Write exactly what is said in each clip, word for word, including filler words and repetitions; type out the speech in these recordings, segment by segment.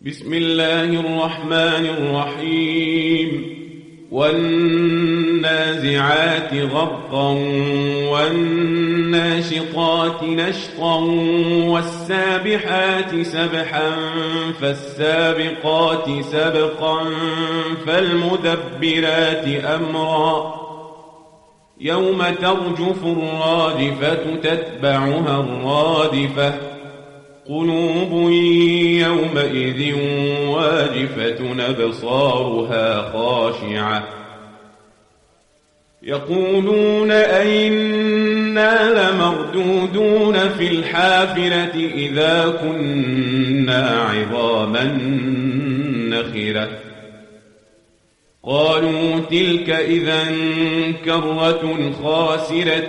بسم الله الرحمن الرحيم والنازعات غرقا والناشطات نشطا والسابحات سبحا فالسابقات سبقا فالمدبرات أمرا يوم ترجف الراجفة تتبعها الرادفة قلوب يومئذ واجفة أبصارها خاشعة يقولون أئنا لمردودون في الحافرة إذا كنا عظاما نخرة قالوا تلك إذا كرة خاسرة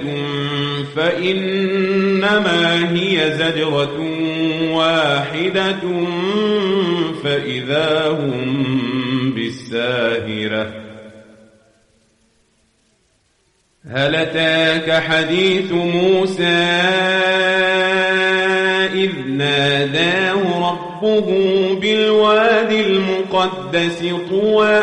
فإنما هي زجرة واحدة فإذا هم بالساهرة هل أتاك حديث موسى إذ ناداه ربه بالواد المقدس طوى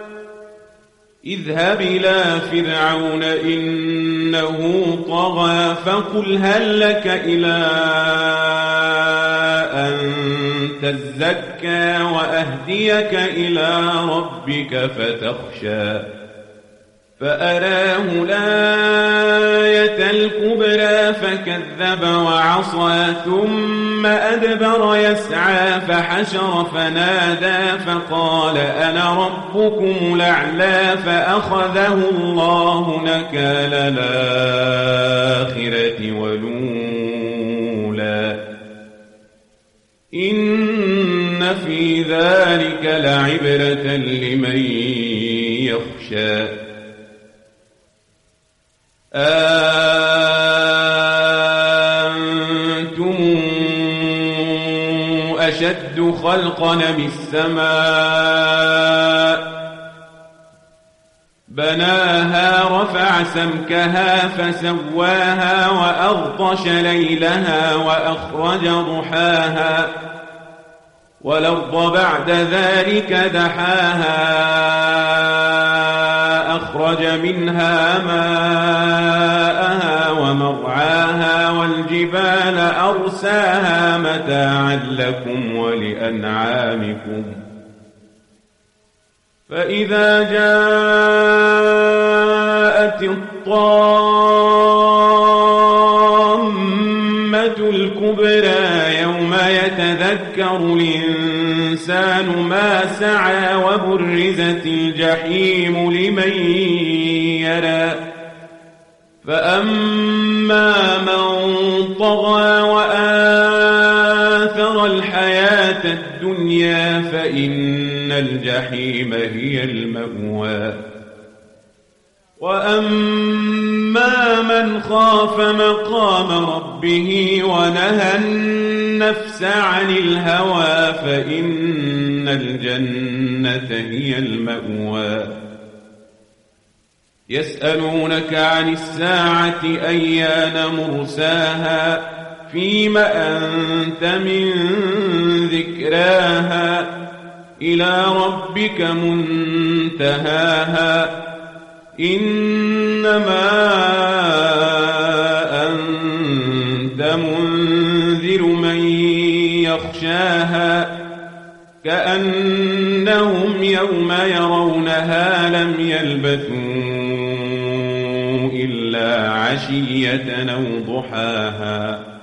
اذهب إلى فرعون إنه طغى فقل هل لك إلى أن تزكى وأهديك إلى ربك فتخشى فأراه الآية الكبرى فكذب وعصى ثم أدبر يسعى فحشر فنادى فقال أنا ربكم الأعلى فأخذه الله نكال الآخرة والأولى إن في ذلك لعبرة لمن يخشى أنتم أشد خلقا من السماء بناها رفع سمكها فسواها وأغطش ليلها وأخرج ضحاها والأرض بعد ذلك دحاها أخرج منها ماءها ومرعاها والجبال أرساها متاعا لكم ولأنعامكم فإذا جاءت الطامة الكبرى يوم يتذكر الإنسان ما سعى وبرزت الجحيم لمن يرى فأما من طغى وآثر الحياة الدنيا فإن الجحيم هي المأوى وأما من خاف مقام ربه ونهى النفس عن الهوى فإن الجنة هي المأوى يسألونك عن الساعة أيان مرساها فيم أنت من ذكراها إلى ربك منتهاها إنما أنت منذر من يخشاها كأنهم يوم يرونها لم يلبثوا إلا عشية أو ضحاها